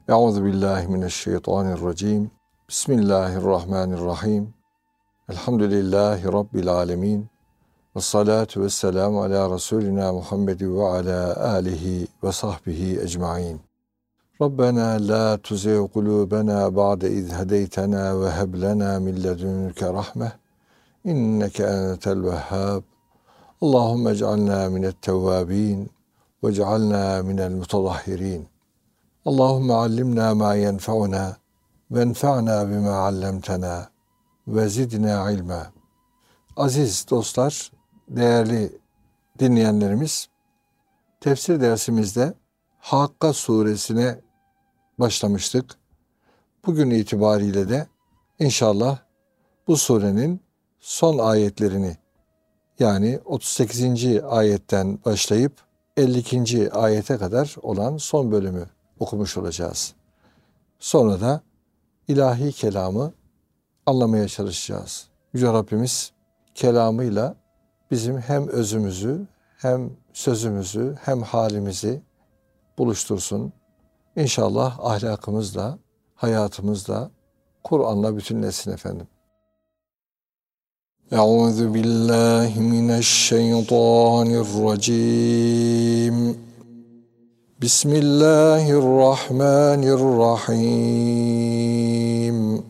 Euzubillahimineşşeytanirracim. Bismillahirrahmanirrahim. Elhamdülillahi Rabbil alemin. Vessalatu vesselamu ala Resulina Muhammed ve ala alihi ve sahbihi ecmain. Rabbena la tuzigh kulubena ba'de iz hedeytena ve heb lena min ledunke rahmeh. İnneke entel vehhab. Allahumme ec'alna mine't-tevvabin ve ec'alna minel mutadahhirin. Allahümme allimna ma yenfa'una ve enfa'na bima allamtana ve zidna ilma. Aziz dostlar, değerli dinleyenlerimiz, tefsir dersimizde Hakka suresine başlamıştık. Bugün itibariyle de inşallah bu surenin son ayetlerini, yani 38. ayetten başlayıp 52. ayete kadar olan son bölümü okumuş olacağız. Sonra da ilahi kelamı anlamaya çalışacağız. Yüce Rabbimiz kelamıyla bizim hem özümüzü, hem sözümüzü, hem halimizi buluştursun. İnşallah ahlakımızla, hayatımızla Kur'an'la bütünleşsin efendim. Euzu billahi mineşşeytanirracim. Bismillahirrahmanirrahim.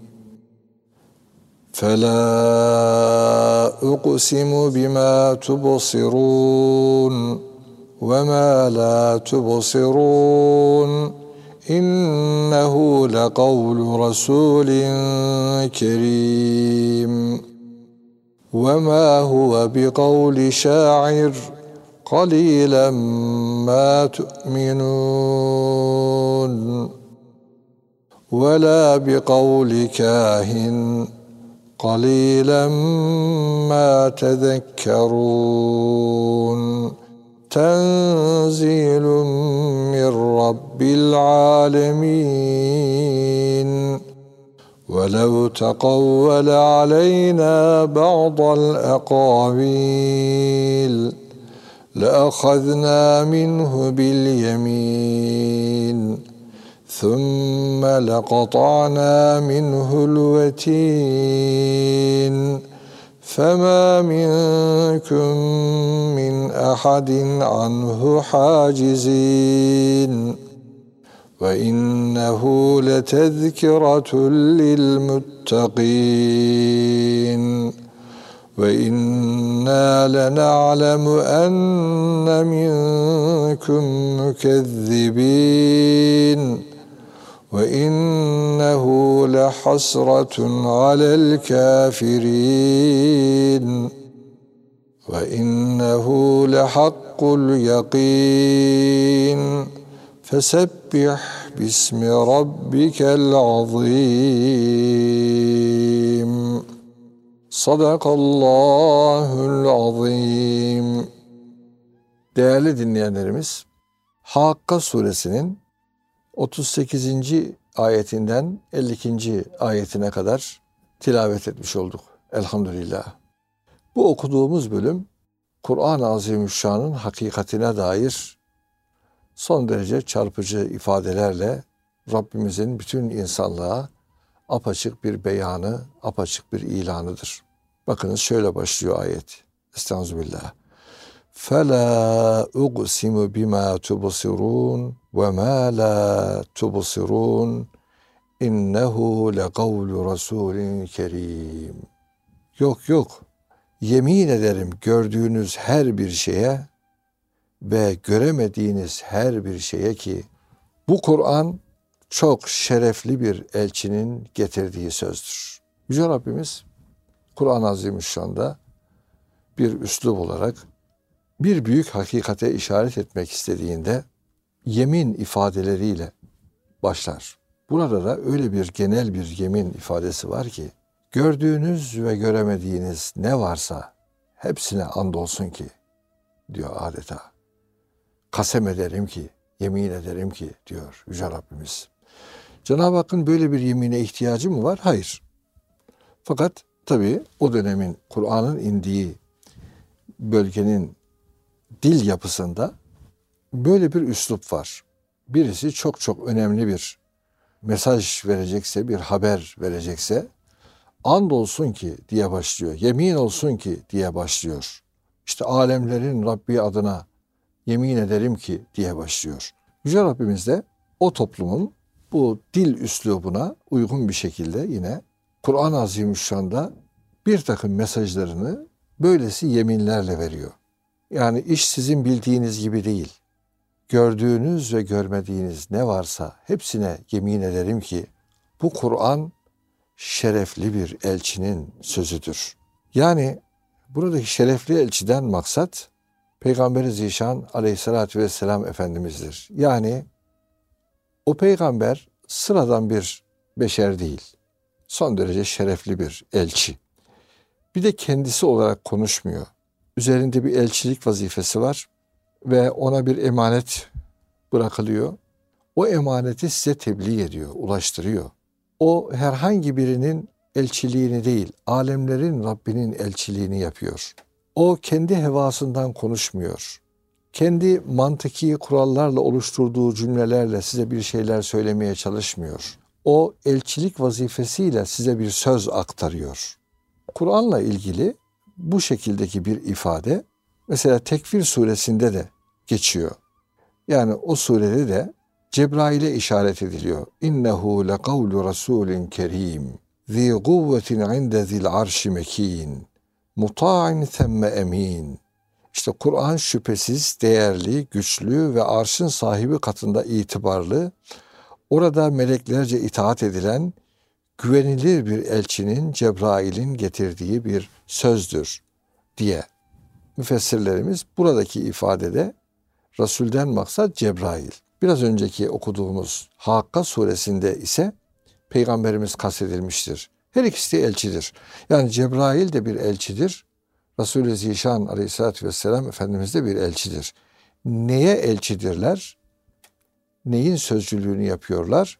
Fela uqsimu bima tubsirun ve ma la tubsirun. İnnehu lekavlu rasulin kerim. Ve ma huve biqavli şair. قَلِيلًا مَا تُؤْمِنُونَ وَلَا بِقَوْلِ كَاهِنٍ قَلِيلًا مَا تَذَكَّرُونَ تَنْزِيلٌ مِّنْ رَبِّ الْعَالَمِينَ وَلَوْ تَقَوَّلَ عَلَيْنَا بَعْضَ الْأَقَاوِيلِ لأخذنا منه باليمين ثم لقطعنا منه الوتين فما منكم من أحد عنه حاجزين وإنه لتذكرة للمتقين وَإِنَّا لَنَعْلَمُ أَنَّ مِنكُم مُّكَذِّبِينَ وَإِنَّهُ لَحَسْرَةٌ عَلَى الْكَافِرِينَ وَإِنَّهُ لَحَقُّ الْيَقِينِ فَسَبِّحْ بِاسْمِ رَبِّكَ الْعَظِيمِ. Sadakallahul azim. Değerli dinleyenlerimiz, Hakka suresinin 38. ayetinden 52. ayetine kadar tilavet etmiş olduk. Elhamdülillah. Bu okuduğumuz bölüm, Kur'an-ı Azimüşşan'ın hakikatine dair son derece çarpıcı ifadelerle Rabbimizin bütün insanlığa apaçık bir beyanı, apaçık bir ilanıdır. Bakınız şöyle başlıyor ayet. Estağfirullah. فَلَا اُقْسِمُ بِمَا تُبْصِرُونَ وَمَا لَا تُبْصِرُونَ اِنَّهُ لَقَوْلُ رَسُولٍ كَرِيمٍ. Yok, yemin ederim gördüğünüz her bir şeye ve göremediğiniz her bir şeye ki bu Kur'an çok şerefli bir elçinin getirdiği sözdür. Yüce Rabbimiz Kur'an-ı Azimüşşan'da bir üslup olarak bir büyük hakikate işaret etmek istediğinde yemin ifadeleriyle başlar. Burada da öyle bir genel bir yemin ifadesi var ki gördüğünüz ve göremediğiniz ne varsa hepsine andolsun ki diyor adeta. Kasem ederim ki, yemin ederim ki diyor Yüce Rabbimiz. Cenab-ı Hakk'ın böyle bir yemine ihtiyacı mı var? Hayır. Fakat tabii o dönemin Kur'an'ın indiği bölgenin dil yapısında böyle bir üslup var. Birisi çok çok önemli bir mesaj verecekse, bir haber verecekse, and olsun ki diye başlıyor. Yemin olsun ki diye başlıyor. İşte alemlerin Rabbi adına yemin ederim ki diye başlıyor. Yüce Rabbimiz de o toplumun bu dil üslubuna uygun bir şekilde yine Kur'an-ı Azimüşşan'da bir takım mesajlarını böylesi yeminlerle veriyor. Yani iş sizin bildiğiniz gibi değil. Gördüğünüz ve görmediğiniz ne varsa hepsine yemin ederim ki bu Kur'an şerefli bir elçinin sözüdür. Yani buradaki şerefli elçiden maksat Peygamber-i Zişan aleyhissalatü vesselam Efendimiz'dir. Yani o peygamber sıradan bir beşer değil. Son derece şerefli bir elçi. Bir de kendisi olarak konuşmuyor. Üzerinde bir elçilik vazifesi var ve ona bir emanet bırakılıyor. O emaneti size tebliğ ediyor, ulaştırıyor. O herhangi birinin elçiliğini değil, alemlerin Rabbinin elçiliğini yapıyor. O kendi hevasından konuşmuyor. Kendi mantıki kurallarla oluşturduğu cümlelerle size bir şeyler söylemeye çalışmıyor. O elçilik vazifesiyle size bir söz aktarıyor. Kur'an'la ilgili bu şekildeki bir ifade mesela Tekvir suresinde de geçiyor. Yani o surede de Cebrail'e işaret ediliyor. İnnehu lekavlu rasulin kerim. Zi kuvvetin inde zil arşi mekin. Muta'in themme emin. İşte Kur'an şüphesiz değerli, güçlü ve arşın sahibi katında itibarlı, orada meleklerce itaat edilen, güvenilir bir elçinin Cebrail'in getirdiği bir sözdür diye müfessirlerimiz buradaki ifadede Resul'den maksat Cebrail. Biraz önceki okuduğumuz Hakka suresinde ise Peygamberimiz kastedilmiştir. Her ikisi de elçidir. Yani Cebrail de bir elçidir. Resul-i Zişan aleyhissalatü vesselam Efendimiz de bir elçidir. Neye elçidirler? Neyin sözcülüğünü yapıyorlar?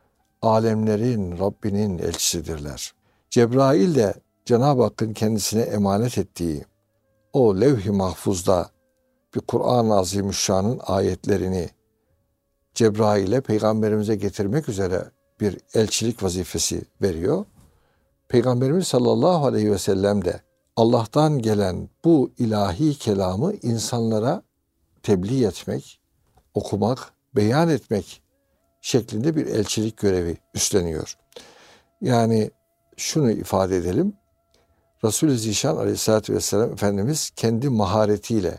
Alemlerin Rabbinin elçisidirler. Cebrail de Cenab-ı Hakk'ın kendisine emanet ettiği o levh-i mahfuzda bir Kur'an-ı Azimüşşan'ın ayetlerini Cebrail'e Peygamberimize getirmek üzere bir elçilik vazifesi veriyor. Peygamberimiz sallallahu aleyhi ve sellem de Allah'tan gelen bu ilahi kelamı insanlara tebliğ etmek, okumak, beyan etmek şeklinde bir elçilik görevi üstleniyor. Yani şunu ifade edelim. Resul-i Zişan aleyhissalatü vesselam Efendimiz kendi maharetiyle,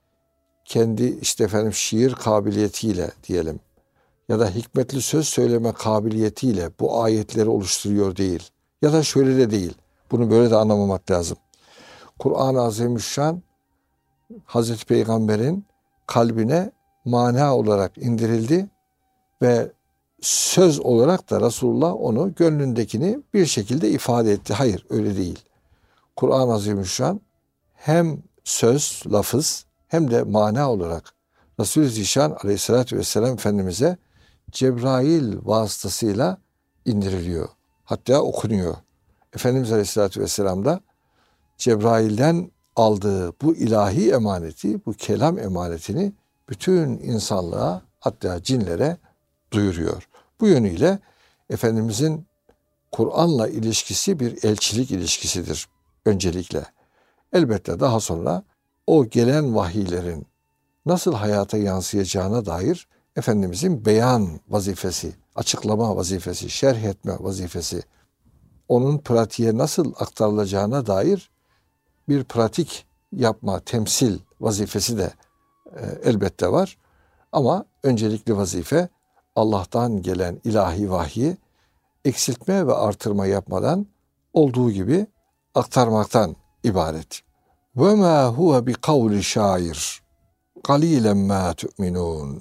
kendi şiir kabiliyetiyle diyelim ya da hikmetli söz söyleme kabiliyetiyle bu ayetleri oluşturuyor değil. Ya da şöyle de değil. Bunu böyle de anlamamak lazım. Kur'an-ı Azimüşşan Hazreti Peygamber'in kalbine mana olarak indirildi ve söz olarak da Resulullah onu gönlündekini bir şekilde ifade etti. Hayır, öyle değil. Kur'an-ı Azimüşşan hem söz, lafız hem de mana olarak Resul-i Zişan aleyhissalatü vesselam Efendimiz'e Cebrail vasıtasıyla indiriliyor. Hatta okunuyor. Efendimiz aleyhissalatü vesselam da Cebrail'den aldığı bu ilahi emaneti, bu kelam emanetini bütün insanlığa hatta cinlere duyuruyor. Bu yönüyle Efendimizin Kur'an'la ilişkisi bir elçilik ilişkisidir öncelikle. Elbette daha sonra o gelen vahiylerin nasıl hayata yansıyacağına dair Efendimizin beyan vazifesi, açıklama vazifesi, şerh etme vazifesi, onun pratiğe nasıl aktarılacağına dair bir pratik yapma, temsil vazifesi de elbette var. Ama öncelikli vazife Allah'tan gelen ilahi vahyi eksiltme ve artırma yapmadan olduğu gibi aktarmaktan ibaret. Ve ma huve bi kavli şair qalilen ma tu'minun.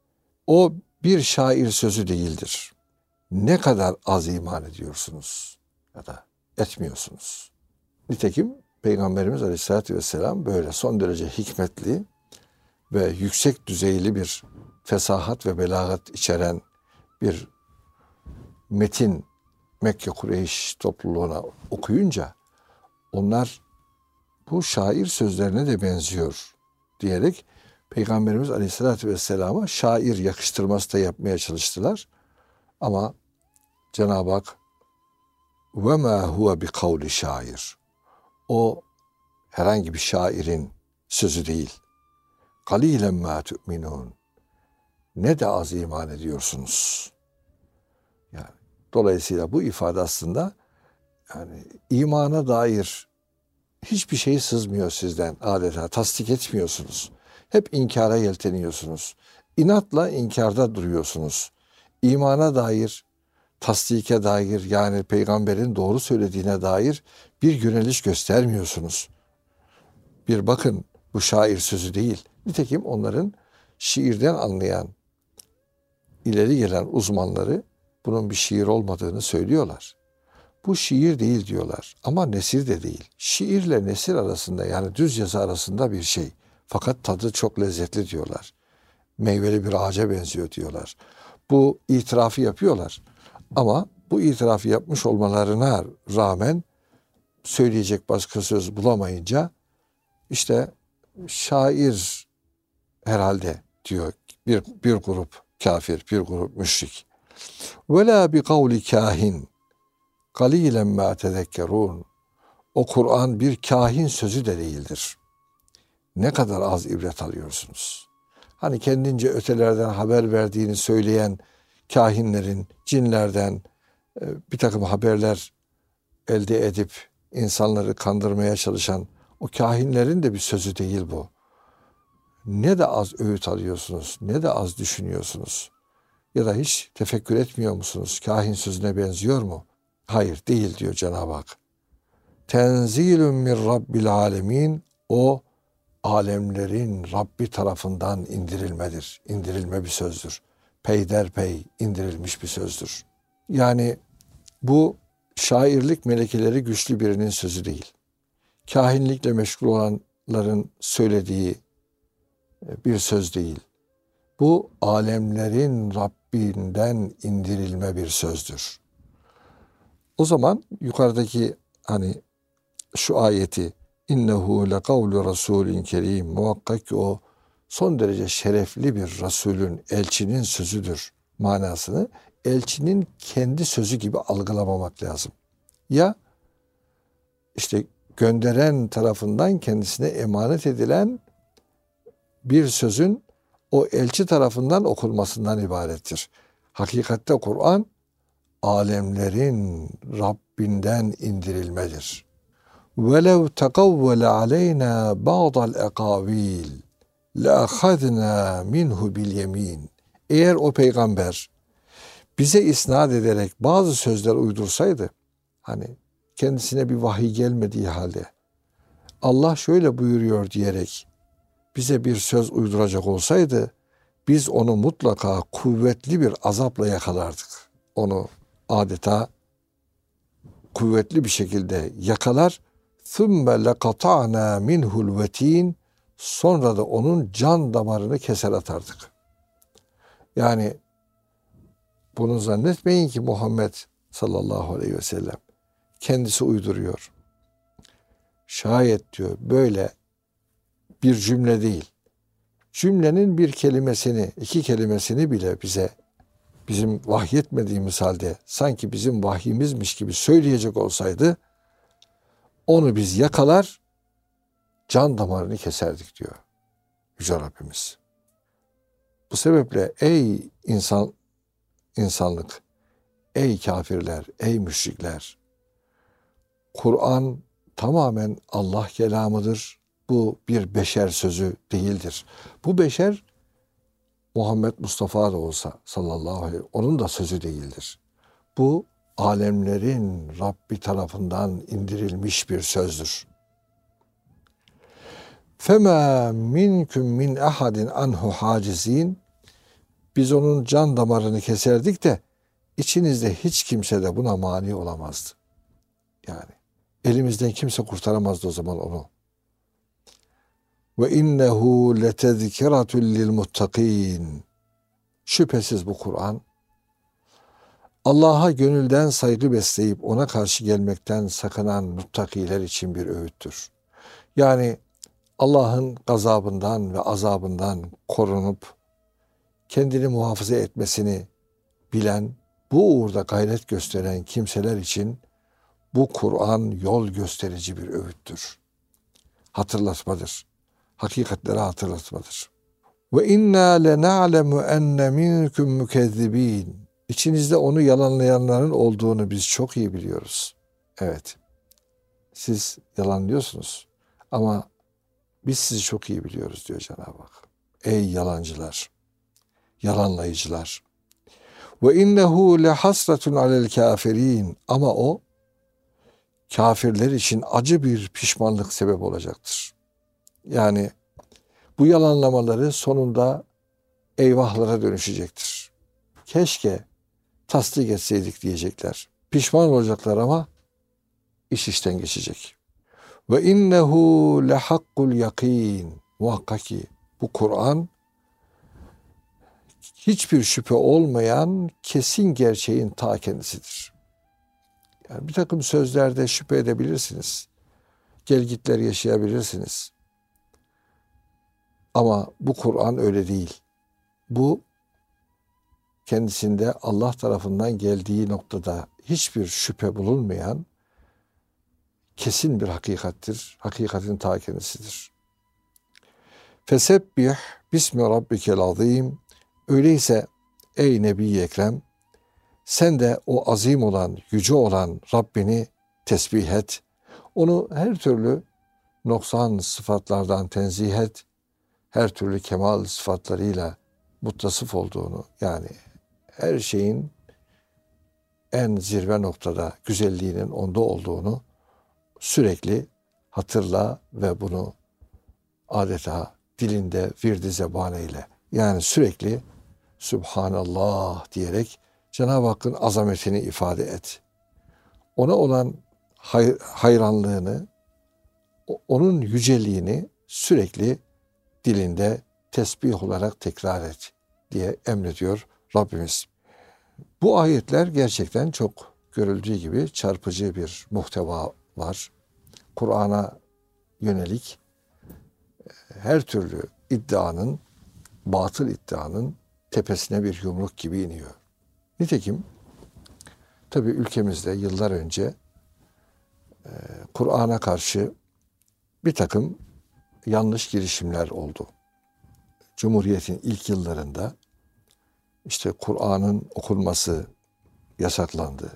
O bir şair sözü değildir. Ne kadar az iman ediyorsunuz ya da etmiyorsunuz. Nitekim Peygamberimiz Aleyhisselatü Vesselam böyle son derece hikmetli ve yüksek düzeyli bir fesahat ve belagat içeren bir metin Mekke Kureyş topluluğuna okuyunca onlar bu şair sözlerine de benziyor diyerek Peygamberimiz Aleyhisselatü Vesselam'a şair yakıştırması da yapmaya çalıştılar. Ama Cenab-ı Hak ve ma huve bi kavli şair. O herhangi bir şairin sözü değil. Kalilen ma tu'minun. Ne de az iman ediyorsunuz. Yani dolayısıyla bu ifade aslında yani imana dair hiçbir şey sızmıyor sizden adeta. Tasdik etmiyorsunuz. Hep inkara yelteniyorsunuz. İnatla inkarda duruyorsunuz. İmana dair, tasdike dair yani peygamberin doğru söylediğine dair bir yöneliş göstermiyorsunuz. Bir bakın bu şair sözü değil. Nitekim onların şiirden anlayan ileri gelen uzmanları bunun bir şiir olmadığını söylüyorlar. Bu şiir değil diyorlar ama nesir de değil. Şiirle nesir arasında yani düz yazı arasında bir şey. Fakat tadı çok lezzetli diyorlar. Meyveli bir ağaca benziyor diyorlar. Bu itirafı yapıyorlar. Ama bu itirafı yapmış olmalarına rağmen söyleyecek başka söz bulamayınca işte şair herhalde diyor bir grup kafir, bir grup müşrik. Ve la bi kavli kahin kalilen ma tezekkerun. O Kur'an bir kahin sözü de değildir. Ne kadar az ibret alıyorsunuz. Hani kendince ötelerden haber verdiğini söyleyen kahinlerin, cinlerden bir takım haberler elde edip insanları kandırmaya çalışan o kahinlerin de bir sözü değil bu. Ne de az öğüt alıyorsunuz, ne de az düşünüyorsunuz. Ya da hiç tefekkür etmiyor musunuz? Kahin sözüne benziyor mu? Hayır, değil diyor Cenab-ı Hak. Tenzilun min Rabbil alemin. O alemlerin Rabbi tarafından indirilmedir. İndirilme bir sözdür. Peyderpey indirilmiş bir sözdür. Yani bu şairlik melekeleri güçlü birinin sözü değil. Kahinlikle meşgul olanların söylediği bir söz değil. Bu alemlerin Rabbinden indirilme bir sözdür. O zaman yukarıdaki hani şu ayeti innehu le kavlu rasulin kerim muhakkak ki o son derece şerefli bir Resulün, elçinin sözüdür manasını elçinin kendi sözü gibi algılamamak lazım. Ya işte gönderen tarafından kendisine emanet edilen bir sözün o elçi tarafından okunmasından ibarettir. Hakikatte Kur'an alemlerin Rabbinden indirilmedir. وَلَوْ تَقَوَّلَ عَلَيْنَا بَعْضَ الْاَقَاوِيلِ لَأَخَذْنَا مِنْهُ بِالْيَمِينِ. Eğer o peygamber bize isnat ederek bazı sözler uydursaydı, hani kendisine bir vahiy gelmediği halde, Allah şöyle buyuruyor diyerek bize bir söz uyduracak olsaydı, biz onu mutlaka kuvvetli bir azapla yakalardık. Onu adeta kuvvetli bir şekilde yakalar, ثُمَّ لَقَطَعْنَا مِنْهُ الْوَت۪ينَ. Sonra da onun can damarını keser atardık. Yani bunu zannetmeyin ki Muhammed sallallahu aleyhi ve sellem kendisi uyduruyor. Şayet diyor böyle bir cümle değil, cümlenin bir kelimesini, iki kelimesini bile bize bizim vahyetmediğimiz halde sanki bizim vahyimizmiş gibi söyleyecek olsaydı onu biz yakalar can damarını keserdik diyor Yüce Rabbimiz. Bu sebeple ey insanlık, ey kafirler, ey müşrikler, Kur'an tamamen Allah kelamıdır. Bu bir beşer sözü değildir. Bu beşer Muhammed Mustafa da olsa sallallahu aleyhi ve sellem onun da sözü değildir. Bu alemlerin Rabbi tarafından indirilmiş bir sözdür. فَمَا مِنْكُمْ مِنْ اَحَدٍ عَنْهُ حَاجِز۪ينَ. Biz onun can damarını keserdik de içinizde hiç kimse de buna mani olamazdı. Yani elimizden kimse kurtaramazdı o zaman onu. Ve innehu letezkiratun lilmuttakin. Şüphesiz bu Kur'an Allah'a gönülden saygı besleyip ona karşı gelmekten sakınan muttakiler için bir öğüttür. Yani Allah'ın gazabından ve azabından korunup kendini muhafaza etmesini bilen, Bu uğurda gayret gösteren kimseler için bu Kur'an yol gösterici bir öğüttür. Hatırlatmadır. Hakikatleri hatırlatmadır. Ve inna lena'lemu enne minkum mukezzibin. İçinizde onu yalanlayanların olduğunu biz çok iyi biliyoruz. Evet. Siz yalanlıyorsunuz ama biz sizi çok iyi biliyoruz diyor Cenab-ı Hak. Ey yalancılar, yalanlayıcılar. Ve innehu lehasratun alel kafirin. Ama o kafirler için acı bir pişmanlık sebep olacaktır. Yani bu yalanlamaları sonunda eyvahlara dönüşecektir. Keşke tasdik etseydik diyecekler. Pişman olacaklar ama iş işten geçecek. Ve innehu lehakkul yakin. Muhakkak ki bu Kur'an hiçbir şüphe olmayan kesin gerçeğin ta kendisidir. Yani bir takım sözlerde şüphe edebilirsiniz. Gelgitler yaşayabilirsiniz. Ama bu Kur'an öyle değil. Bu kendisinde Allah tarafından geldiği noktada hiçbir şüphe bulunmayan kesin bir hakikattir. Hakikatin ta kendisidir. Fesebbih bismi rabbikel azim. Öyleyse ey Nebi Ekrem sen de o azim olan, yüce olan Rabbini tesbih et. Onu her türlü noksan sıfatlardan tenzih et. Her türlü kemal sıfatlarıyla muttasıf olduğunu, yani her şeyin en zirve noktada güzelliğinin onda olduğunu sürekli hatırla ve bunu adeta dilinde virdi zeban eyle. Yani sürekli Subhanallah diyerek Cenab-ı Hakk'ın azametini ifade et. Ona olan hayranlığını, onun yüceliğini sürekli dilinde tesbih olarak tekrar et diye emrediyor Rabbimiz. Bu ayetler gerçekten çok görüldüğü gibi çarpıcı bir muhteva var. Kur'an'a yönelik her türlü iddianın, batıl iddianın tepesine bir yumruk gibi iniyor. Nitekim tabii ülkemizde yıllar önce Kur'an'a karşı bir takım yanlış girişimler oldu. Cumhuriyet'in ilk yıllarında işte Kur'an'ın okunması yasaklandı.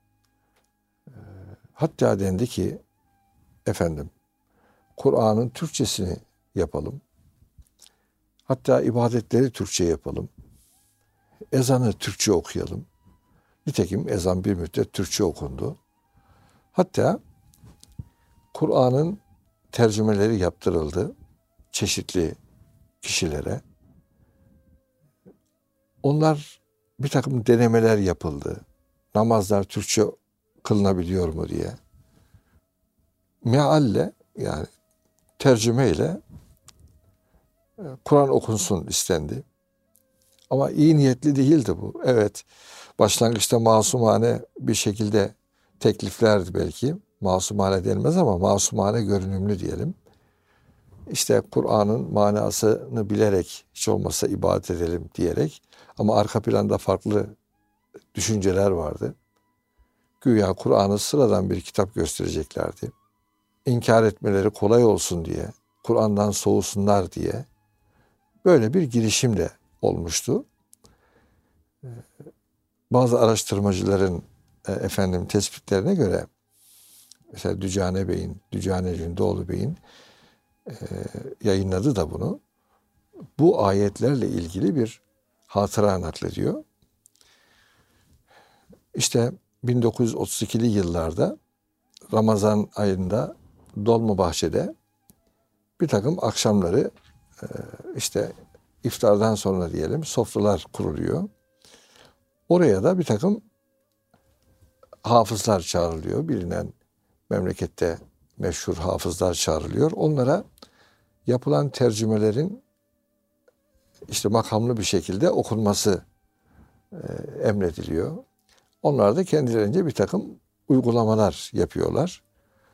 Hatta dendi ki efendim Kur'an'ın Türkçesini yapalım. Hatta ibadetleri Türkçe yapalım. Ezanı Türkçe okuyalım. Nitekim ezan bir müddet Türkçe okundu. Hatta Kur'an'ın tercümeleri yaptırıldı çeşitli kişilere. Onlar bir takım denemeler yapıldı. Namazlar Türkçe kılınabiliyor mu diye. Mealle yani tercümeyle Kur'an okunsun istendi. Ama iyi niyetli değildi bu. Evet, başlangıçta masumane bir şekilde tekliflerdi belki. Masumane denmez ama masumane görünümlü diyelim. İşte Kur'an'ın manasını bilerek hiç olmazsa ibadet edelim diyerek ama arka planda farklı düşünceler vardı. Güya Kur'an'ı sıradan bir kitap göstereceklerdi. İnkar etmeleri kolay olsun diye, Kur'an'dan soğusunlar diye böyle bir girişim de olmuştu. Bazı araştırmacıların tespitlerine göre mesela Dücane Cündoğlu Bey'in yayınladı da bunu. Bu ayetlerle ilgili bir hatıra naklediyor. İşte 1932'li yıllarda Ramazan ayında Dolmabahçe'de bir takım akşamları işte iftardan sonra diyelim sofralar kuruluyor. Oraya da bir takım hafızlar çağrılıyor. Bilinen memlekette meşhur hafızlar çağrılıyor. Onlara yapılan tercümelerin işte makamlı bir şekilde okunması emrediliyor. Onlar da kendilerince bir takım uygulamalar yapıyorlar.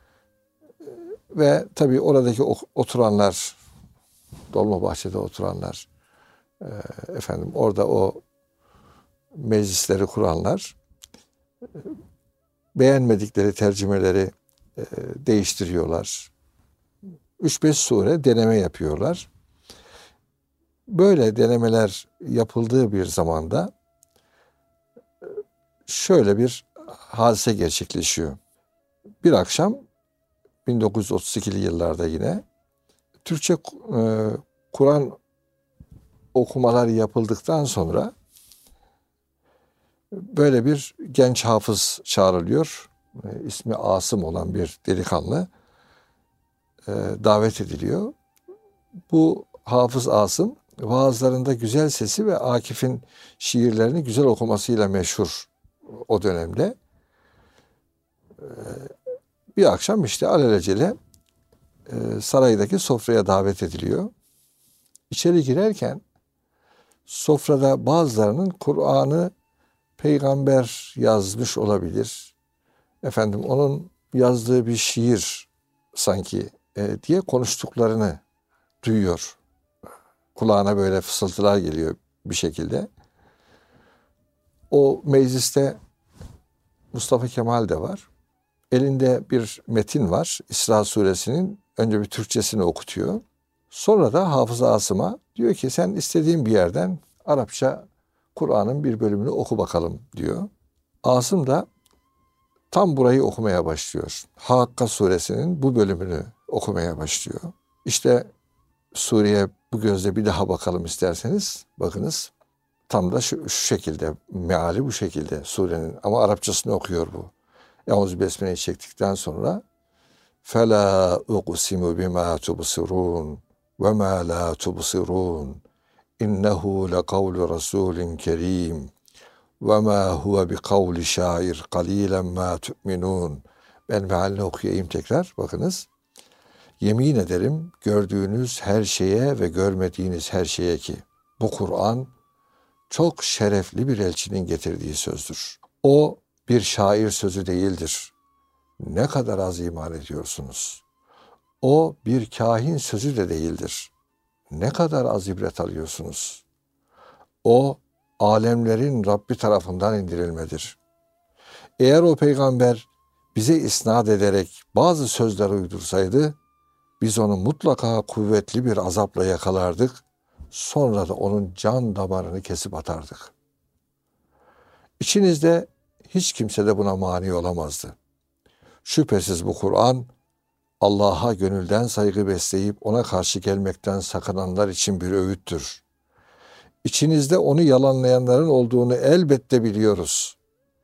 Ve tabii oradaki oturanlar, Dolmabahçe'de oturanlar, orada o meclisleri kuranlar beğenmedikleri tercümeleri değiştiriyorlar. 3-5 sure deneme yapıyorlar. Böyle denemeler yapıldığı bir zamanda şöyle bir hadise gerçekleşiyor. Bir akşam 1932'li yıllarda yine Türkçe Kur'an okumalar yapıldıktan sonra böyle bir genç hafız çağrılıyor. İsmi Asım olan bir delikanlı davet ediliyor. Bu Hafız Asım vaazlarında güzel sesi ve Akif'in şiirlerini güzel okumasıyla meşhur o dönemde. Bir akşam işte alelacele saraydaki sofraya davet ediliyor. İçeri girerken sofrada bazılarının Kur'an'ı peygamber yazmış olabilir. Efendim onun yazdığı bir şiir sanki diye konuştuklarını duyuyor. Kulağına böyle fısıltılar geliyor bir şekilde. O mecliste Mustafa Kemal de var. Elinde bir metin var. İsra suresinin önce bir Türkçesini okutuyor. Sonra da Hafız Asım'a diyor ki sen istediğin bir yerden Arapça Kur'an'ın bir bölümünü oku bakalım diyor. Asım da tam burayı okumaya başlıyor. Hakka suresinin bu bölümünü okumaya başlıyor. İşte sureye bu gözle bir daha bakalım isterseniz. Bakınız tam da şu şekilde, meali bu şekilde surenin ama Arapçasını okuyor bu. Yalnız Besmele'yi çektikten sonra فَلَا اُقْسِمُ بِمَا تُبْصِرُونَ وَمَا لَا تُبْصِرُونَ اِنَّهُ لَقَوْلُ رَسُولٍ كَرِيمٍ وَمَا هُوَ بِقَوْلِ شَاعِرٍ قَلِيلًا مَا تُؤْمِنُونَ. Ben mealini okuyayım tekrar. Bakınız. Yemin ederim gördüğünüz her şeye ve görmediğiniz her şeye ki bu Kur'an çok şerefli bir elçinin getirdiği sözdür. O bir şair sözü değildir. Ne kadar az iman ediyorsunuz. O bir kahin sözü de değildir. Ne kadar az ibret alıyorsunuz. O alemlerin Rabbi tarafından indirilmedir. Eğer o peygamber bize isnat ederek bazı sözler uydursaydı, biz onu mutlaka kuvvetli bir azapla yakalardık, sonra da onun can damarını kesip atardık. İçinizde hiç kimse de buna mani olamazdı. Şüphesiz bu Kur'an, Allah'a gönülden saygı besleyip ona karşı gelmekten sakınanlar için bir öğüttür. İçinizde onu yalanlayanların olduğunu elbette biliyoruz.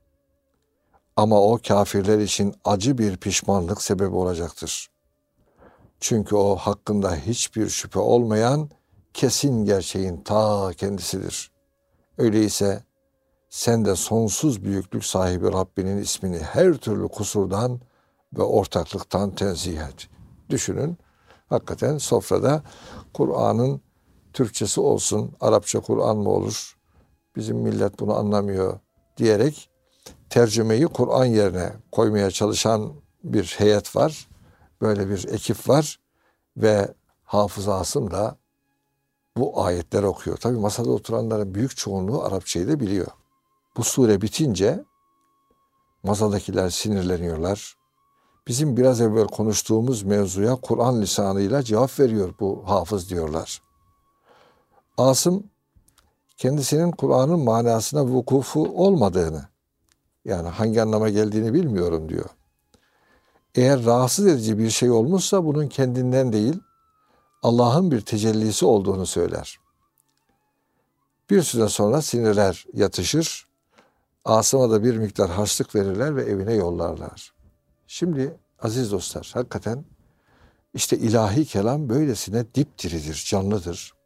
Ama o kafirler için acı bir pişmanlık sebebi olacaktır. Çünkü o hakkında hiçbir şüphe olmayan kesin gerçeğin ta kendisidir. Öyleyse sen de sonsuz büyüklük sahibi Rabbinin ismini her türlü kusurdan ve ortaklıktan tenzih et. Düşünün, hakikaten sofrada Kur'an'ın Türkçesi olsun, Arapça Kur'an mı olur? Bizim millet bunu anlamıyor diyerek tercümeyi Kur'an yerine koymaya çalışan bir heyet var. Böyle bir ekip var ve Hafız Asım da bu ayetleri okuyor. Tabii masada oturanların büyük çoğunluğu Arapçayı da biliyor. Bu sure bitince masadakiler sinirleniyorlar. Bizim biraz evvel konuştuğumuz mevzuya Kur'an lisanıyla cevap veriyor bu hafız diyorlar. Asım kendisinin Kur'an'ın manasına vukufu olmadığını, yani hangi anlama geldiğini bilmiyorum diyor. Eğer rahatsız edici bir şey olmuşsa bunun kendinden değil, Allah'ın bir tecellisi olduğunu söyler. Bir süre sonra sinirler yatışır, Asım'a da bir miktar harçlık verirler ve evine yollarlar. Şimdi aziz dostlar, hakikaten işte ilahi kelam böylesine dipdiridir, canlıdır.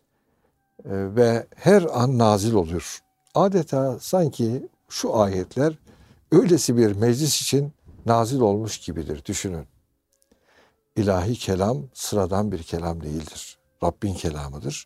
Ve her an nazil olur. Adeta sanki şu ayetler öylesi bir meclis için nazil olmuş gibidir. Düşünün. İlahi kelam sıradan bir kelam değildir. Rabbin kelamıdır.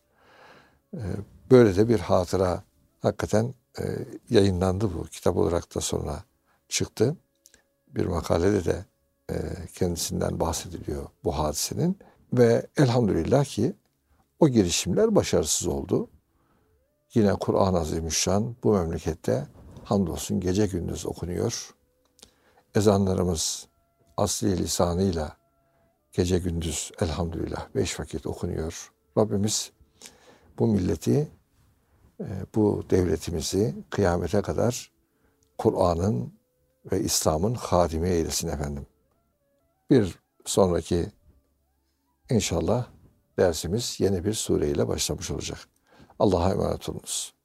Böyle de bir hatıra hakikaten yayınlandı bu. Kitap olarak da sonra çıktı. Bir makalede de kendisinden bahsediliyor bu hadisenin. Ve elhamdülillah ki o girişimler başarısız oldu. Yine Kur'an-ı Azimüşşan bu memlekette hamdolsun gece gündüz okunuyor. Ezanlarımız asli lisanıyla gece gündüz elhamdülillah 5 vakit okunuyor. Rabbimiz bu milleti, bu devletimizi kıyamete kadar Kur'an'ın ve İslam'ın hadimi eylesin efendim. Bir sonraki inşallah dersimiz yeni bir sureyle başlamış olacak. Allah'a emanet olunuz.